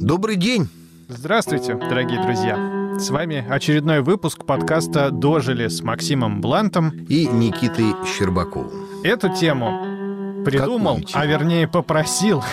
Добрый день! Здравствуйте, дорогие друзья! С вами очередной выпуск подкаста «Дожили» с Максимом Блантом и Никитой Щербаковым. Эту тему придумал, а вернее попросил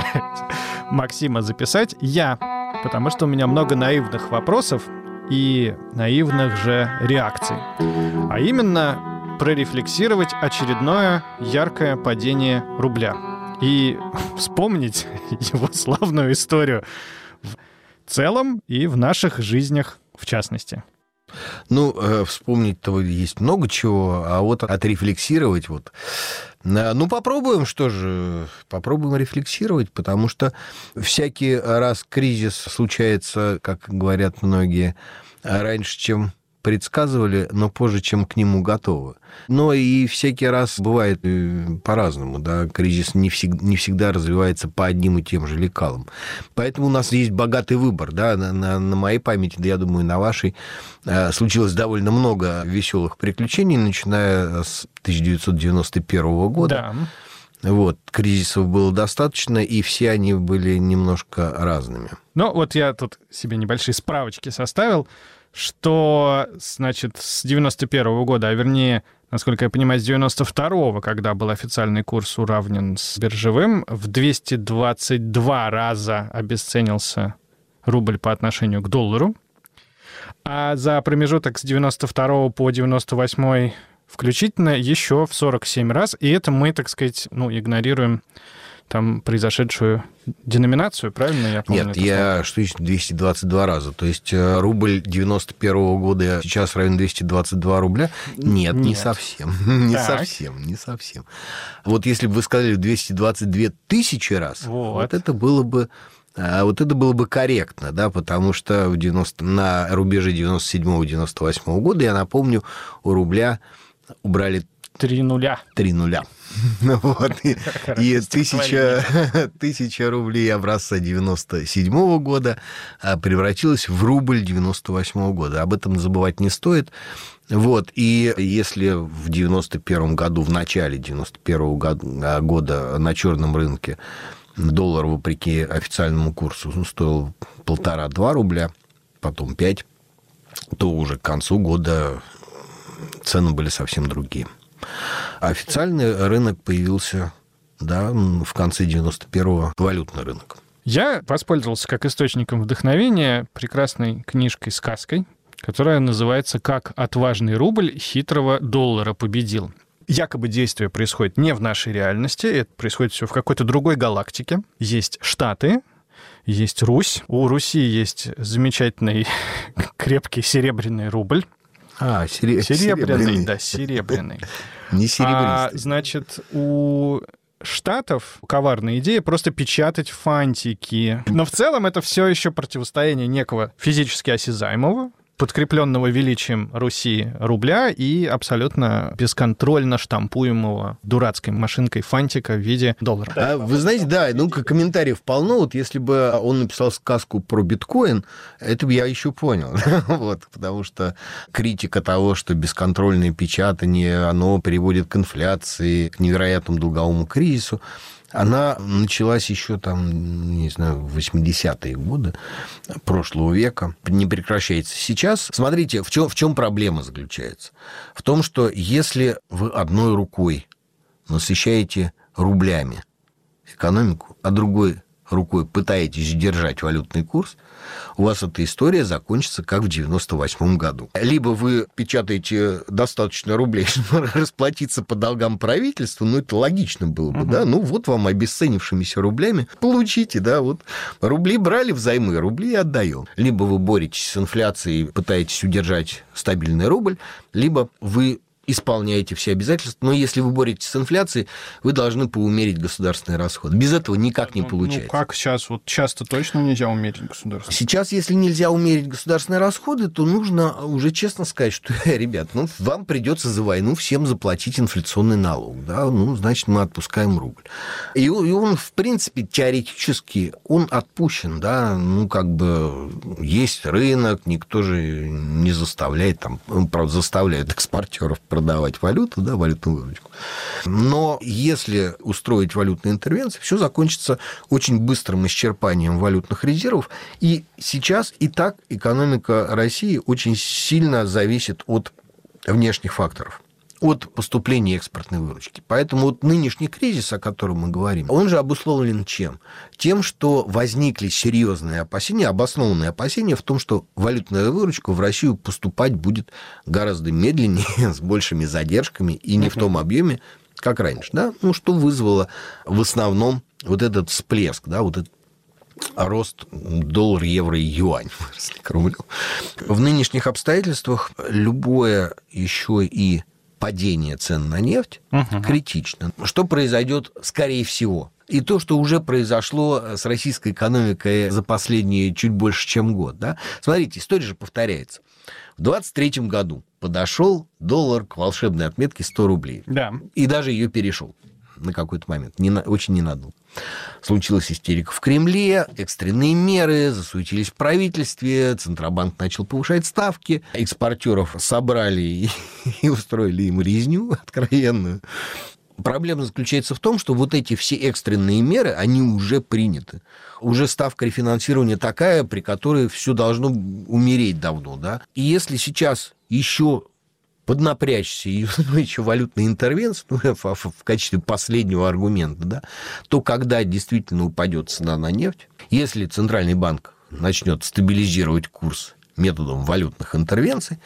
Максима записать я, потому что у меня много наивных вопросов и наивных же реакций. А именно прорефлексировать очередное яркое падение рубля и вспомнить его славную историю в целом и в наших жизнях в частности. Вспомнить-то есть много чего, а вот отрефлексировать попробуем, попробуем рефлексировать, потому что всякий раз кризис случается, как говорят многие, раньше, чем предсказывали, но позже, чем к нему готовы. Но и всякий раз бывает по-разному, да, кризис не всегда развивается по одним и тем же лекалам. Поэтому у нас есть богатый выбор, да, на моей памяти, да, я думаю, на вашей, случилось довольно много веселых приключений, начиная с 1991 года. Да. Кризисов было достаточно, и все они были немножко разными. Я тут себе небольшие справочки составил, что, значит, с 91 года, а вернее, насколько я понимаю, с 92-го, когда был официальный курс уравнен с биржевым, в 222 раза обесценился рубль по отношению к доллару, а за промежуток с 92 по 98 включительно еще в 47 раз, и это мы, так сказать, игнорируем там произошедшую деноминацию, правильно я помню? Нет, что еще 222 раза? То есть рубль 91 года сейчас равен 222 рубля? Нет. Не совсем. Не совсем. Вот если бы вы сказали 222 тысячи раз, вот это было бы корректно, да, потому что на рубеже 97-98 года, я напомню, у рубля убрали 3 нуля. 3 нуля. И 1000 рублей образца 97 года превратилась в рубль 98 года. Об этом забывать не стоит. И если в 91 году, в начале 91 года на черном рынке доллар, вопреки официальному курсу, стоил 1,5-2 рубля, потом 5, то уже к концу года цены были совсем другие. Официальный рынок появился, в конце 91-го, валютный рынок. Я воспользовался как источником вдохновения прекрасной книжкой-сказкой, которая называется «Как отважный рубль хитрого доллара победил». Якобы действие происходит не в нашей реальности, это происходит все в какой-то другой галактике. Есть Штаты, есть Русь. У Руси есть замечательный крепкий серебряный рубль. Серебряный. Да, серебряный. Не серебристый. У Штатов коварная идея просто печатать фантики. Но в целом это все еще противостояние некого физически осязаемого, подкрепленного величием Руси рубля и абсолютно бесконтрольно штампуемого дурацкой машинкой фантика в виде доллара. Вы знаете, комментариев полно. Если бы он написал сказку про биткоин, это бы я еще понял. Потому что критика того, что бесконтрольное печатание, оно приводит к инфляции, к невероятному долговому кризису, она началась еще в 80-е годы прошлого века, не прекращается сейчас. Смотрите, в чем проблема заключается? В том, что если вы одной рукой насыщаете рублями экономику, а другой рукой пытаетесь удержать валютный курс, у вас эта история закончится, как в 98 году. Либо вы печатаете достаточно рублей, чтобы расплатиться по долгам правительства, это логично было бы, да, вам обесценившимися рублями получите, рубли брали взаймы, рубли отдаем. Либо вы боретесь с инфляцией, пытаетесь удержать стабильный рубль, либо вы исполняете все обязательства, но если вы боретесь с инфляцией, вы должны поумерить государственные расходы. Без этого никак не получается. Как сейчас? Часто точно нельзя умерить государственные. Сейчас, если нельзя умерить государственные расходы, то нужно уже честно сказать, что, ребят, вам придется за войну всем заплатить инфляционный налог, значит, мы отпускаем рубль. И он, в принципе, теоретически, он отпущен, есть рынок, никто же не заставляет, правда, заставляют экспортеров продавать валюту, да, валютную выручку. Но если устроить валютные интервенции, все закончится очень быстрым исчерпанием валютных резервов. И сейчас и так экономика России очень сильно зависит от внешних факторов, от поступления экспортной выручки. Поэтому вот нынешний кризис, о котором мы говорим, он же обусловлен чем? Тем, что возникли серьезные опасения, обоснованные опасения в том, что валютная выручка в Россию поступать будет гораздо медленнее, с большими задержками и не в том объеме, как раньше. Да? Ну, что вызвало в основном вот этот всплеск, да, вот этот рост доллар, евро и юань выросли к рублю. В нынешних обстоятельствах любое еще и падение цен на нефть критично. Что произойдет, скорее всего? И то, что уже произошло с российской экономикой за последние чуть больше, чем год. Да? Смотрите, история же повторяется. В 2023 году подошел доллар к волшебной отметке 100 рублей. Да. И даже ее перешел на какой-то момент. Очень ненадолго. Случилась истерика в Кремле, экстренные меры, засуетились в правительстве, Центробанк начал повышать ставки, экспортеров собрали и устроили им резню откровенную. Проблема заключается в том, что вот эти все экстренные меры, они уже приняты. Уже ставка рефинансирования такая, при которой все должно умереть давно. Да? И если сейчас еще поднапрячься и еще валютные интервенции, в качестве последнего аргумента, да, то когда действительно упадет цена на нефть, если Центральный банк начнет стабилизировать курс методом валютных интервенций,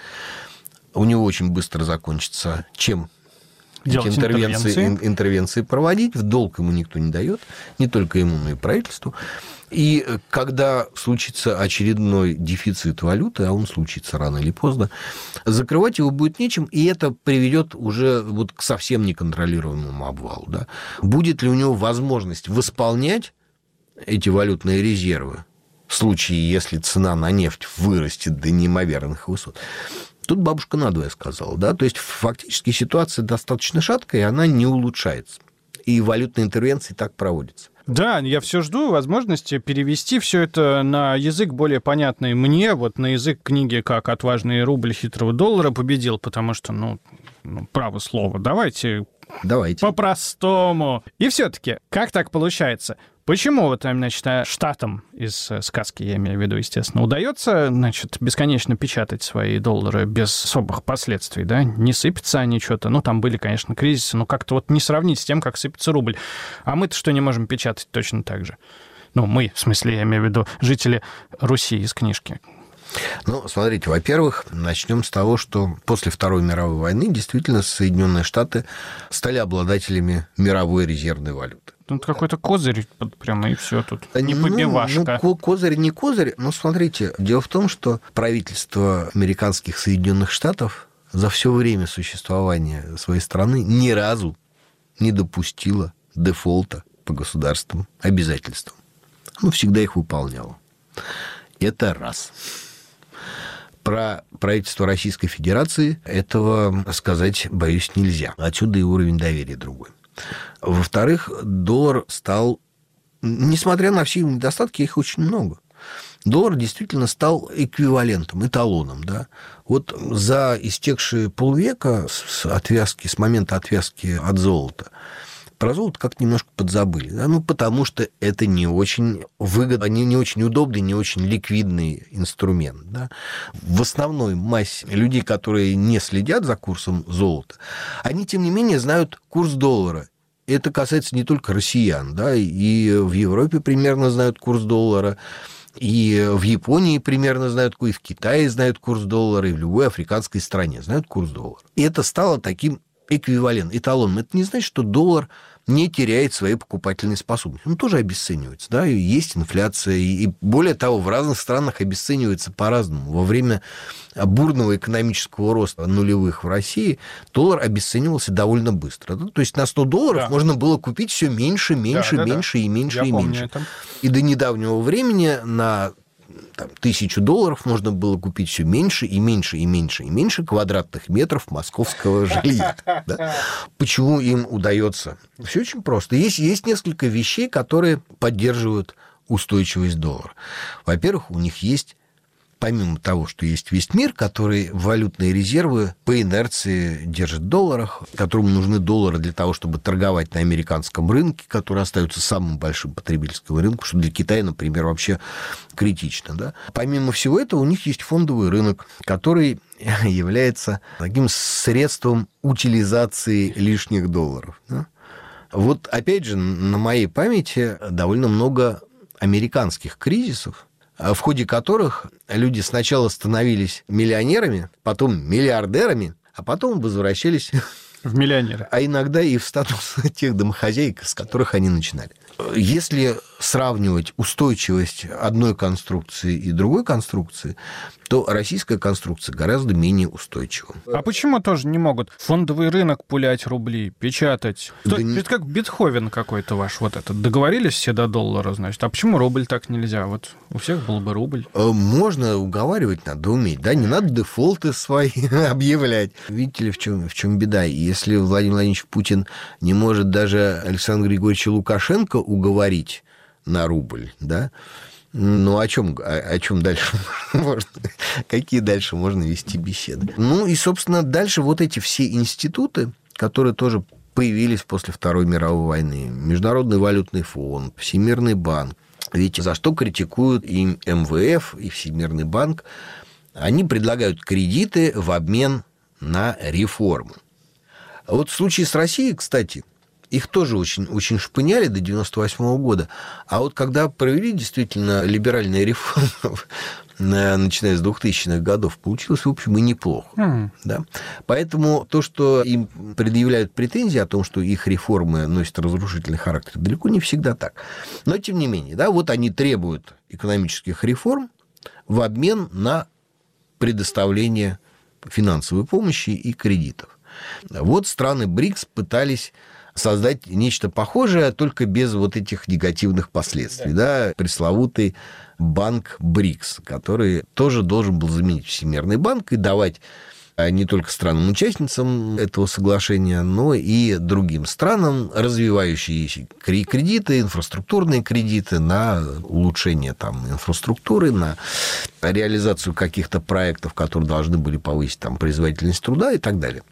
у него очень быстро закончится чем эти интервенции проводить, в долг ему никто не дает, не только ему, но и правительству. И когда случится очередной дефицит валюты, а он случится рано или поздно, закрывать его будет нечем, и это приведет уже вот к совсем неконтролируемому обвалу. Да? Будет ли у него возможность восполнять эти валютные резервы в случае, если цена на нефть вырастет до неимоверных высот? Тут бабушка надвое сказала. Да? То есть, фактически ситуация достаточно шаткая, и она не улучшается. И валютные интервенции так проводятся. Да, я все жду возможности перевести все это на язык более понятный мне, вот на язык книги «Как отважный рубль хитрого доллара победил», потому что, право слово, давайте по-простому. И все-таки, как так получается? Почему вот, значит, штатам из сказки, я имею в виду, естественно, удается, значит, бесконечно печатать свои доллары без особых последствий, да? Не сыпятся они что-то. Там были, конечно, кризисы, но как-то вот не сравнить с тем, как сыпется рубль. А мы-то что, не можем печатать точно так же? Мы, в смысле, я имею в виду, жители Руси из книжки. Смотрите, во-первых, начнем с того, что после Второй мировой войны действительно Соединенные Штаты стали обладателями мировой резервной валюты. Тут какой-то козырь прямо, и все тут. Не побивашка. Козырь не козырь. Но смотрите, дело в том, что правительство американских Соединенных Штатов за все время существования своей страны ни разу не допустило дефолта по государственным обязательствам. Оно всегда их выполняло. Это раз. Про правительство Российской Федерации этого сказать, боюсь, нельзя. Отсюда и уровень доверия другой. Во-вторых, доллар стал, несмотря на все недостатки, их очень много, доллар действительно стал эквивалентом, эталоном. Да? Вот за истекшие полвека с момента отвязки от золота, про золото как-то немножко подзабыли. Да? Потому что это не очень выгодный, не очень удобный, не очень ликвидный инструмент. Да? В основной массе людей, которые не следят за курсом золота, они, тем не менее, знают курс доллара. Это касается не только россиян. Да? И в Европе примерно знают курс доллара, и в Японии примерно знают, и в Китае знают курс доллара, и в любой африканской стране знают курс доллара. И это стало таким эквивалентом, эталоном. Это не значит, что доллар не теряет своей покупательной способности. Он тоже обесценивается, да, и есть инфляция, и более того, в разных странах обесценивается по-разному. Во время бурного экономического роста нулевых в России доллар обесценивался довольно быстро. Да? То есть на $100 можно было купить все меньше, меньше. И до недавнего времени на $1000 можно было купить все меньше и меньше квадратных метров московского жилья. Да? Почему им удается? Все очень просто. Есть несколько вещей, которые поддерживают устойчивость доллара. Во-первых, у них есть помимо того, что есть весь мир, который валютные резервы по инерции держит в долларах, которому нужны доллары для того, чтобы торговать на американском рынке, который остается самым большим потребительским рынком, что для Китая, например, вообще критично. Да? Помимо всего этого, у них есть фондовый рынок, который является таким средством утилизации лишних долларов. Да? Вот, опять же, на моей памяти довольно много американских кризисов, в ходе которых люди сначала становились миллионерами, потом миллиардерами, а потом возвращались в миллионеры. А иногда и в статус тех домохозяек, с которых они начинали. Если сравнивать устойчивость одной конструкции и другой конструкции, то российская конструкция гораздо менее устойчива. А почему тоже не могут фондовый рынок пулять рубли, печатать? Это как Бетховен какой-то ваш вот этот. Договорились все до доллара, значит. А почему рубль так нельзя? Вот у всех был бы рубль. Можно уговаривать, надо уметь. Да, не надо дефолты свои объявлять. Видите ли, в чем беда? Если Владимир Владимирович Путин не может даже Александра Григорьевича Лукашенко уговорить на рубль, да, ну, о чем дальше можно? Какие дальше можно вести беседы? Ну, и, собственно, дальше вот эти все институты, которые тоже появились после Второй мировой войны, Международный валютный фонд, Всемирный банк, ведь за что критикуют и МВФ, и Всемирный банк, они предлагают кредиты в обмен на реформы. А вот в случае с Россией, кстати, их тоже очень, очень шпыняли до 1998 года. А вот когда провели действительно либеральные реформы, начиная с 2000-х годов, получилось, в общем, и неплохо. Да? Поэтому то, что им предъявляют претензии о том, что их реформы носят разрушительный характер, далеко не всегда так. Но, тем не менее, да, вот они требуют экономических реформ в обмен на предоставление финансовой помощи и кредитов. Вот страны БРИКС пытались создать нечто похожее, только без вот этих негативных последствий. Да. Пресловутый банк БРИКС, который тоже должен был заменить Всемирный банк и давать не только странам-участницам этого соглашения, но и другим странам развивающиеся кредиты, инфраструктурные кредиты на улучшение там, инфраструктуры, на реализацию каких-то проектов, которые должны были повысить там, производительность труда и так далее.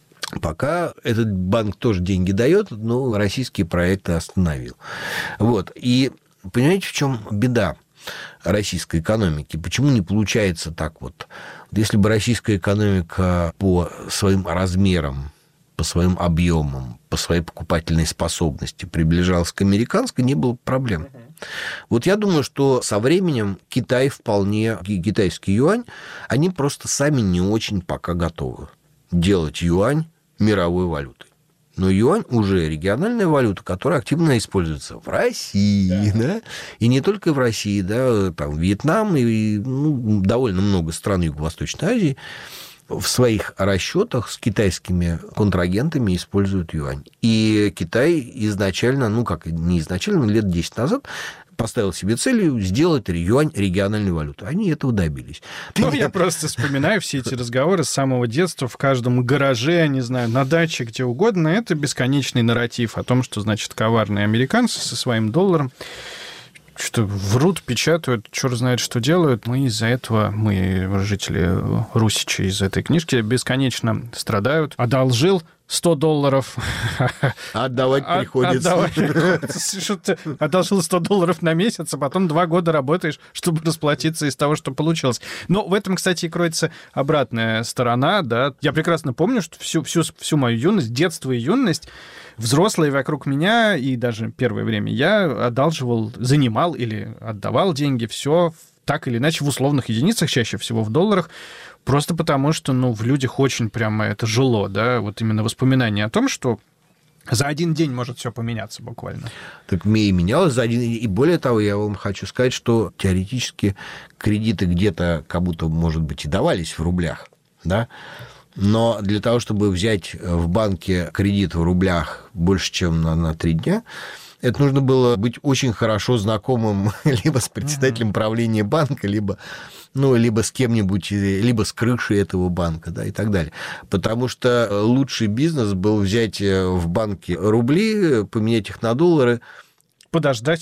Пока этот банк тоже деньги дает, но российские проекты остановил. Вот. И понимаете, в чем беда российской экономики? Почему не получается так вот? Если бы российская экономика по своим размерам, по своим объемам, по своей покупательной способности приближалась к американской, не было проблем. Вот я думаю, что со временем китайский юань, они просто сами не очень пока готовы делать юань мировой валютой. Но юань уже региональная валюта, которая активно используется в России, да? И не только в России, да, там Вьетнам и довольно много стран Юго-Восточной Азии в своих расчетах с китайскими контрагентами используют юань. И Китай изначально, не изначально, лет 10 назад поставил себе целью сделать юань региональной валютой. Они этого добились. Я просто вспоминаю все эти разговоры с самого детства в каждом гараже, не знаю, на даче, где угодно. Это бесконечный нарратив о том, что, значит, коварные американцы со своим долларом что врут, печатают, черт знает, что делают. Мы из-за этого, жители Русичи, из этой книжки бесконечно страдают. Одолжил $100. Отдавать приходится. Одолжил $100 на месяц, а потом 2 года работаешь, чтобы расплатиться из того, что получилось. Но в этом, кстати, и кроется обратная сторона. Да? Я прекрасно помню, что всю мою юность, детство и юность, взрослые вокруг меня, и даже первое время я одалживал, занимал или отдавал деньги, все так или иначе в условных единицах, чаще всего в долларах, просто потому что, в людях очень прямо это жило, да, вот именно воспоминание о том, что за один день может все поменяться буквально. Так и менялось за один день. И более того, я вам хочу сказать, что теоретически кредиты где-то как будто, может быть, и давались в рублях, да, но для того, чтобы взять в банке кредит в рублях больше, чем на 3 дня, это нужно было быть очень хорошо знакомым либо с председателем правления банка, либо с кем-нибудь, либо с крыши этого банка, да, и так далее. Потому что лучший бизнес был взять в банке рубли, поменять их на доллары. Подождать.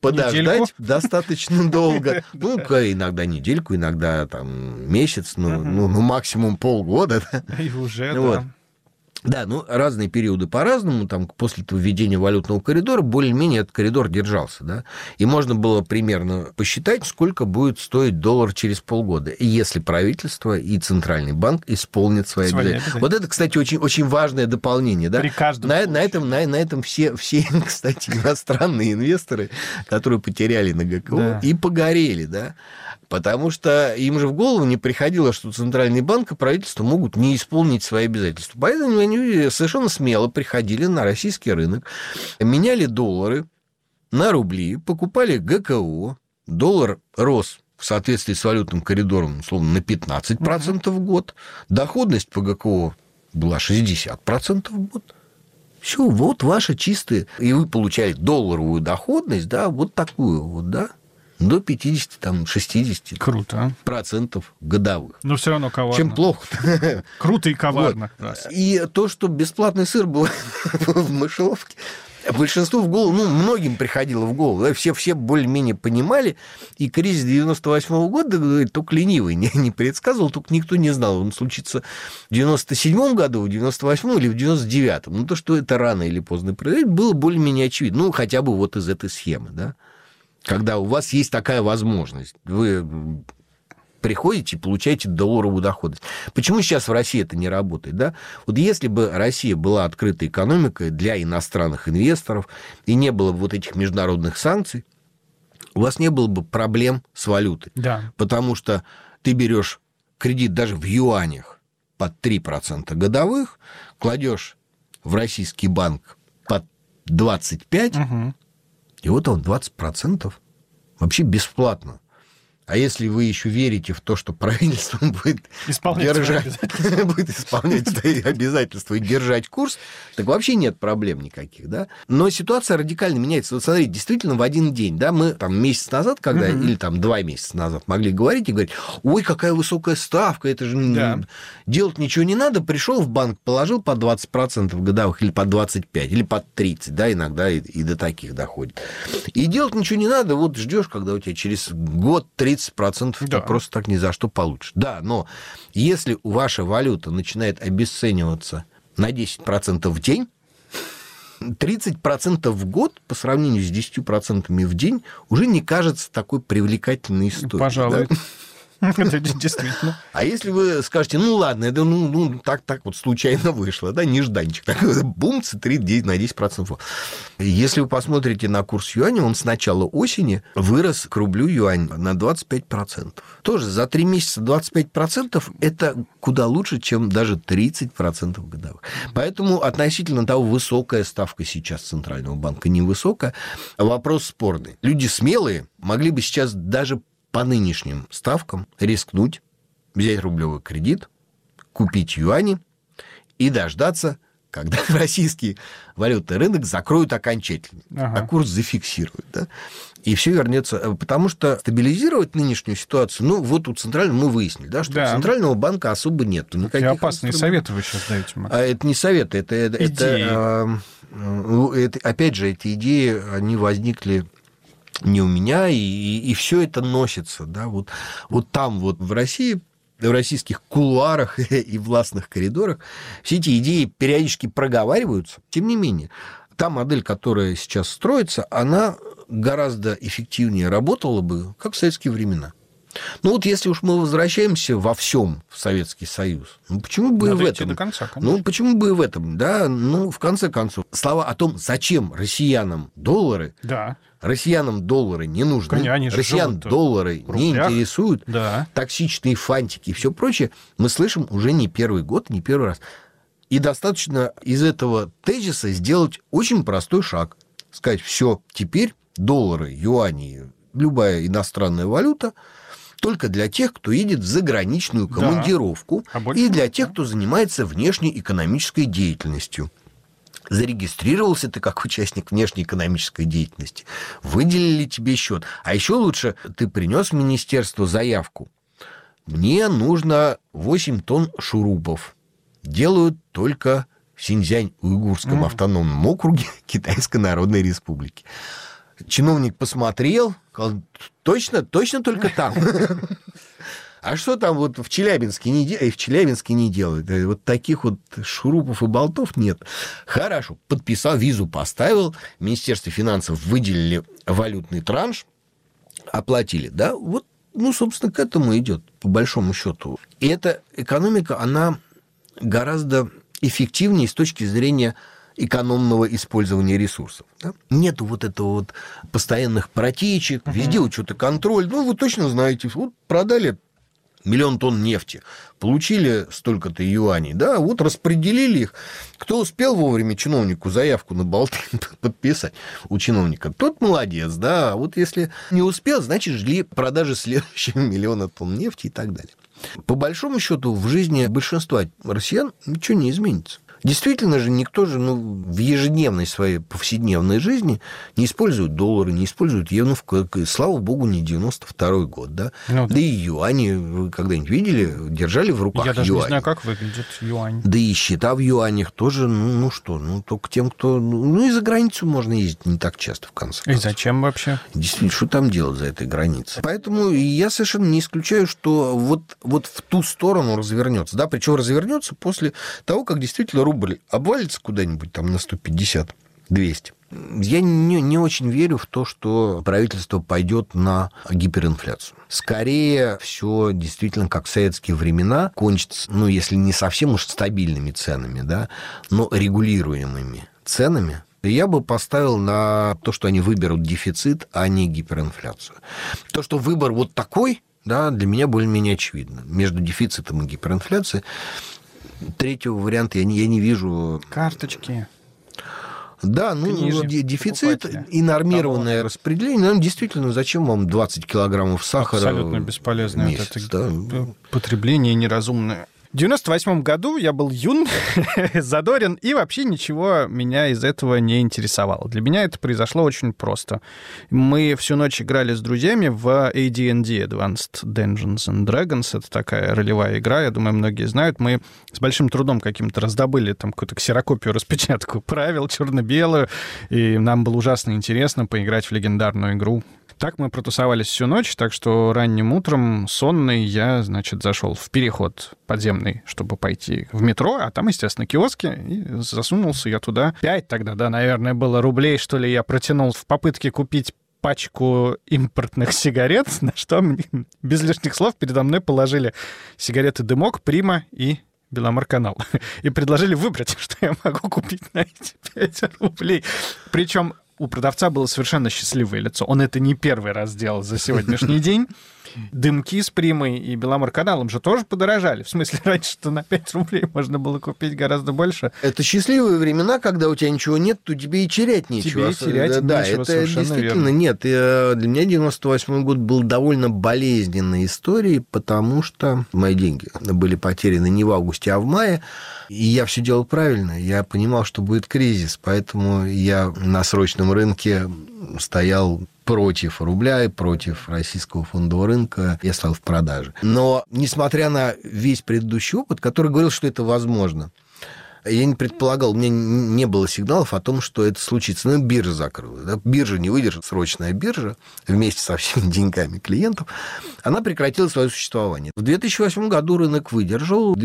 подождать достаточно долго. Ну, иногда недельку, иногда там месяц, ну, максимум полгода. И уже, вот. да. Да, ну, разные периоды по-разному. Там, после введения валютного коридора более-менее этот коридор держался, да. И можно было примерно посчитать, сколько будет стоить доллар через полгода, если правительство и Центральный банк исполнят свои обязательства. Вот это, кстати, очень, очень важное дополнение, да. При каждом на этом все, кстати, иностранные инвесторы, которые потеряли на ГКО, и погорели, да. Потому что им же в голову не приходило, что Центральный банк и правительство могут не исполнить свои обязательства. Поэтому они совершенно смело приходили на российский рынок, меняли доллары на рубли, покупали ГКО, доллар рос в соответствии с валютным коридором, условно, на 15% в год, доходность по ГКО была 60% в год. Все, вот ваши чистые. И вы получали долларовую доходность, да, вот такую вот, да, до 50-60% Круто. процентов годовых. Но все равно коварно. Чем плохо? Круто и коварно. Вот. И то, что бесплатный сыр был в мышеловке, большинству в голову, ну, многим приходило в голову, да, все более-менее понимали, и кризис 98-го года, говорит, только ленивый не предсказывал, только никто не знал, он случится в 97-м году, в 98-м или в 99-м. Ну, то, что это рано или поздно произойдет, было более-менее очевидно, ну, хотя бы вот из этой схемы, да. Когда у вас есть такая возможность, вы приходите и получаете долларовую доходность. Почему сейчас в России это не работает? Да? Вот если бы Россия была открытой экономикой для иностранных инвесторов и не было бы вот этих международных санкций, у вас не было бы проблем с валютой. Да. Потому что ты берешь кредит даже в юанях под 3% годовых, кладешь в российский банк под 25%, и вот он, 20%, вообще бесплатно. А если вы еще верите в то, что правительство будет исполнять свои обязательства и держать курс, так вообще нет проблем никаких, да? Но ситуация радикально меняется. Вот смотрите, действительно, в один день, да, мы там месяц назад, когда, или там 2 месяца назад могли говорить и говорить, ой, какая высокая ставка, это же делать ничего не надо, пришел в банк, положил по 20% годовых, или по 25%, или по 30%, да, иногда и до таких доходит. И делать ничего не надо, вот ждешь, когда у тебя через год 30% ты просто так ни за что получишь. Да, но если ваша валюта начинает обесцениваться на 10% в день, 30% в год по сравнению с 10% в день уже не кажется такой привлекательной историей. Пожалуй. Да? Это действительно. А если вы скажете, ну ладно, это так вот случайно вышло, да, нежданчик, такой бумц, 3 на 10%. Если вы посмотрите на курс юаня, он с начала осени вырос к рублю юань на 25%. Тоже за 3 месяца 25% это куда лучше, чем даже 30% годовых. Поэтому относительно того, высокая ставка сейчас Центрального банка, невысокая, вопрос спорный. Люди смелые могли бы сейчас даже по нынешним ставкам рискнуть, взять рублевый кредит, купить юани и дождаться, когда российский валютный рынок закроют окончательно, а курс зафиксируют. Да? И все вернется. Потому что стабилизировать нынешнюю ситуацию, ну, вот у Центрального мы выяснили, да, что у Центрального банка особо нет. Какие опасные советы вы сейчас даете, Макс? Это не советы, это опять же, эти идеи, они возникли не у меня, и все это носится, да, вот там вот в России, в российских кулуарах и властных коридорах все эти идеи периодически проговариваются. Тем не менее, та модель, которая сейчас строится, она гораздо эффективнее работала бы, как в советские времена. Ну вот если уж мы возвращаемся во всем в Советский Союз, ну почему бы и в этом? До конца, ну почему бы и в этом, да? Ну в конце концов, слова о том, зачем россиянам доллары, россиянам доллары не нужны, россиян доллары не интересуют, токсичные фантики и все прочее, мы слышим уже не первый год, не первый раз. И достаточно из этого тезиса сделать очень простой шаг. Сказать, все, теперь доллары, юани, любая иностранная валюта только для тех, кто едет в заграничную командировку, и для тех, кто занимается внешней экономической деятельностью. Зарегистрировался ты как участник внешнеэкономической деятельности, выделили тебе счет. А еще лучше ты принес в министерство заявку. Мне нужно 8 тонн шурупов. Делают только в Синьцзянь-Уйгурском автономном округе Китайской Народной Республики. Чиновник посмотрел, сказал, точно только там. А что там вот в Челябинске не делают? Вот таких вот шурупов и болтов нет. Хорошо, подписал, визу поставил, Министерство финансов выделили валютный транш, оплатили, да, вот, собственно, к этому идет, по большому счету. И эта экономика, она гораздо эффективнее с точки зрения экономного использования ресурсов. Да? Нету вот этого вот постоянных протечек, везде учет и контроль. Вы точно знаете, вот продали 1 000 000 тонн нефти, получили столько-то юаней, да, вот распределили их. Кто успел вовремя чиновнику заявку на болты подписать у чиновника, тот молодец, да, а вот если не успел, значит, жди продажи следующего 1 000 000 тонн нефти и так далее. По большому счету в жизни большинства россиян ничего не изменится. Действительно же, никто же в ежедневной своей повседневной жизни не использует доллары, не использует евро. Слава богу, не 92-й год, да? Да и юани, вы когда-нибудь видели, держали в руках юани. Я даже не знаю, как выглядит юань. Да и счета в юанях тоже, только тем, кто... и за границу можно ездить не так часто, в конце концов. И зачем вообще? Действительно, что там делать за этой границей? Поэтому я совершенно не исключаю, что вот в ту сторону развернется, да, причем развернется после того, как действительно рубль обвалится куда-нибудь там на 150, 200. Я не очень верю в то, что правительство пойдет на гиперинфляцию. Скорее, все действительно, как в советские времена, кончится, если не совсем уж стабильными ценами, да, но регулируемыми ценами. Я бы поставил на то, что они выберут дефицит, а не гиперинфляцию. То, что выбор вот такой, да, для меня более-менее очевидно. Между дефицитом и гиперинфляцией третьего варианта я не вижу. Карточки. Да, дефицит и нормированное распределение. Действительно, зачем вам 20 килограммов сахара? Абсолютно бесполезное месяц, да? Потребление неразумное. В 98 году я был юн, задорен, и вообще ничего меня из этого не интересовало. Для меня это произошло очень просто. Мы всю ночь играли с друзьями в AD&D, Advanced Dungeons and Dragons. Это такая ролевая игра, я думаю, многие знают. Мы с большим трудом каким-то раздобыли там какую-то ксерокопию, распечатку правил, черно-белую, и нам было ужасно интересно поиграть в легендарную игру. Так мы протусовались всю ночь, так что ранним утром, сонный, я, зашел в переход подземный, чтобы пойти в метро, а там, естественно, киоски, и засунулся я туда. 5 тогда, да, наверное, было рублей, что ли, я протянул в попытке купить пачку импортных сигарет, на что мне, без лишних слов, передо мной положили сигареты «Дымок», «Прима» и «Беломорканал». И предложили выбрать, что я могу купить на эти 5 рублей. Причем у продавца было совершенно счастливое лицо. Он это не первый раз делал за сегодняшний день. Дымки с Примой и Беломорканалом же тоже подорожали. В смысле, раньше-то на 5 рублей можно было купить гораздо больше. Это счастливые времена, когда у тебя ничего нет, то тебе и терять нечего. Тебе и терять нечего, это действительно верно. Нет. Для меня 98-й год был довольно болезненной историей, потому что мои деньги были потеряны не в августе, а в мае. И я все делал правильно. Я понимал, что будет кризис, поэтому я на срочном рынке стоял против рубля и против российского фондового рынка. Я стал в продаже. Но, несмотря на весь предыдущий опыт, который говорил, что это возможно, я не предполагал, у меня не было сигналов о том, что это случится. Но биржа закрылась. Да? Биржа не выдержит, срочная биржа, вместе со всеми деньгами клиентов, она прекратила свое существование. В 2008 году рынок выдержал, в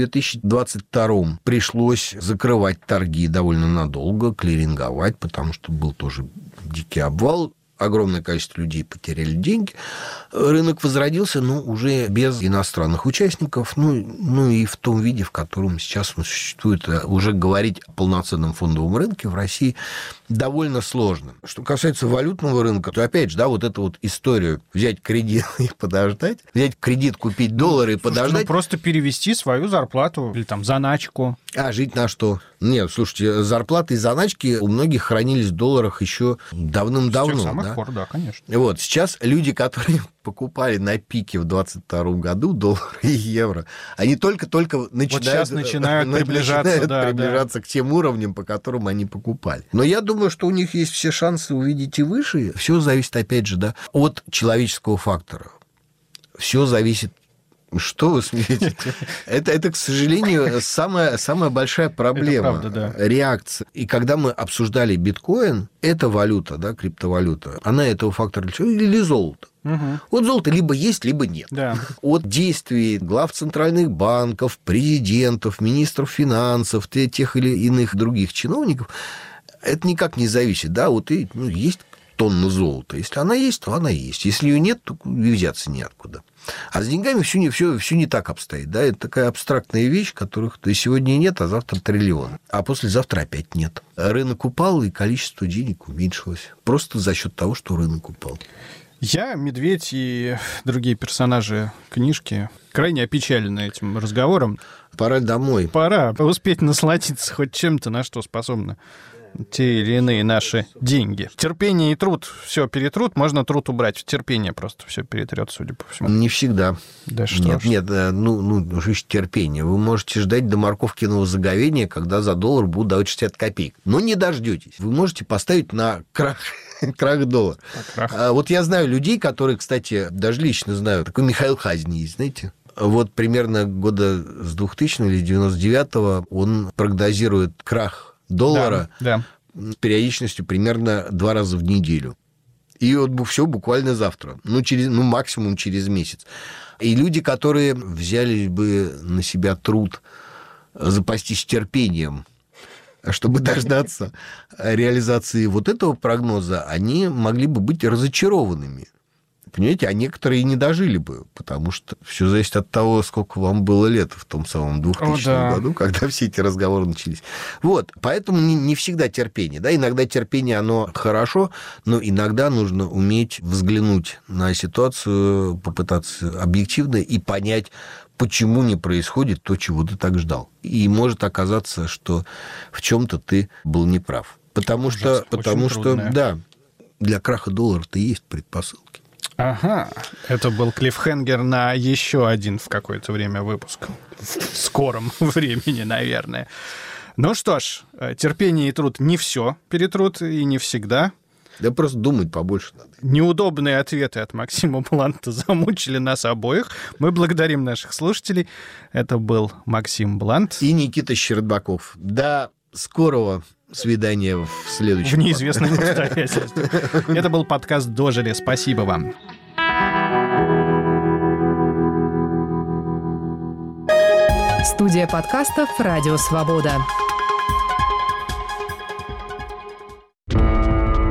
2022 пришлось закрывать торги довольно надолго, клиринговать, потому что был тоже дикий обвал. Огромное количество людей потеряли деньги. Рынок возродился, но уже без иностранных участников, и в том виде, в котором сейчас он существует. Уже говорить о полноценном фондовом рынке в России довольно сложно. Что касается валютного рынка, то опять же, вот эту вот историю взять кредит и подождать, взять кредит, купить доллары и подождать. Просто перевести свою зарплату или там заначку. А жить на что? Нет, слушайте, зарплаты и заначки у многих хранились в долларах еще давным-давно. С тех самых пор, да, конечно. Вот, сейчас люди, которые покупали на пике в 2022 году доллары и евро, они только-только начинают приближаться к тем уровням, по которым они покупали. Но я думаю, что у них есть все шансы увидеть и выше. Все зависит, опять же, от человеческого фактора. Все зависит Что вы смеетесь? Это, к сожалению, самая большая проблема. Это правда, да. Реакция. И когда мы обсуждали биткоин, эта валюта, да, криптовалюта, она этого фактора или золото. Угу. Вот золото либо есть, либо нет. Да. От действий глав центральных банков, президентов, министров финансов, тех или иных других чиновников, это никак не зависит. Да, вот есть тонна золота. Если она есть, то она есть. Если ее нет, то взяться неоткуда. А с деньгами все не так обстоит. Да? Это такая абстрактная вещь, которых то сегодня нет, а завтра триллион. А послезавтра опять нет. Рынок упал, и количество денег уменьшилось. Просто за счет того, что рынок упал. Я, Медведь и другие персонажи книжки крайне опечалены этим разговором. Пора домой. Пора успеть насладиться хоть чем-то, на что способны те или иные наши деньги. Терпение и труд все перетрут, можно труд убрать. Терпение просто все перетрет, судя по всему. Не всегда. Да что Нет, терпение. Вы можете ждать до морковкиного заговения, когда за доллар будут давать 60 копеек. Но не дождетесь. Вы можете поставить на крах доллара. Вот я знаю людей, которые, кстати, даже лично знаю, такой Михаил Хазин есть, знаете? Вот примерно года с 2000 или 99-го он прогнозирует крах доллара с периодичностью примерно 2 раза в неделю. И вот все буквально завтра. Максимум через месяц. И люди, которые взяли бы на себя труд запастись терпением, чтобы дождаться реализации вот этого прогноза, они могли бы быть разочарованными. Понимаете, а некоторые и не дожили бы, потому что все зависит от того, сколько вам было лет в том самом 2000 году, когда все эти разговоры начались. Вот, поэтому не всегда терпение. Да? Иногда терпение, оно хорошо, но иногда нужно уметь взглянуть на ситуацию, попытаться объективно и понять, почему не происходит то, чего ты так ждал. И может оказаться, что в чем-то ты был неправ. Потому что да, для краха доллара-то есть предпосылки. Ага, это был клиффхенгер на еще один в какое-то время выпуск. В скором времени, наверное. Ну что ж, терпение и труд не все перетрут, и не всегда. Да просто думать побольше надо. Неудобные ответы от Максима Бланта замучили нас обоих. Мы благодарим наших слушателей. Это был Максим Блант. И Никита Щербаков. До скорого свидания в следующем. В неизвестных обстоятельствах. Это был подкаст «Дожили». Спасибо вам. Студия подкастов «Радио Свобода».